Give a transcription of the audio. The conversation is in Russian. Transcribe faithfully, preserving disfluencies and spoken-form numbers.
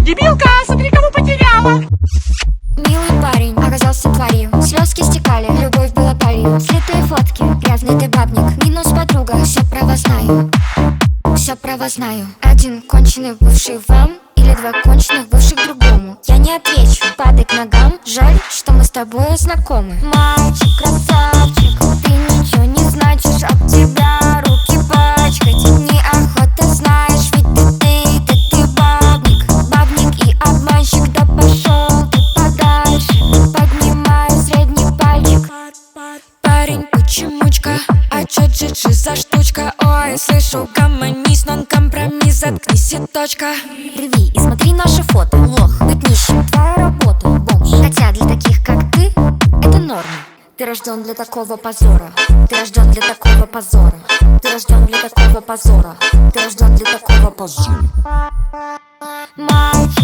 Дебилка, смотри, кого потеряла. Милый парень оказался тварью, слезки стекали, любовь была палью. Слитые фотки, грязный ты бабник, минус подруга, все про вас знаю. Все про вас знаю. Один конченый бывший вам или два конченых бывших другому. Я не отвечу, падай к ногам. Жаль, что мы с тобой знакомы. Мальчик, красавчик, ты ничего не значишь, об тебя руки пачкать неохота, знаешь, ведь ты, ты, ты, ты бабник. Бабник и обманщик, да пошел ты подальше. Поднимаю средний пальчик. Парень, почемучка, а чё джи-джи за штучка? Ой, слышу, гомонись, нон-компромисс, заткнись и точка. Рви и смотри наши фото, лох, быть нищим, твоя работа, бомж. Хотя для таких, как ты, это норма. Ты рожден для такого позора, ты рожден для такого позора, ты рожден для такого позора, ты рожден для такого позора. Мальчик.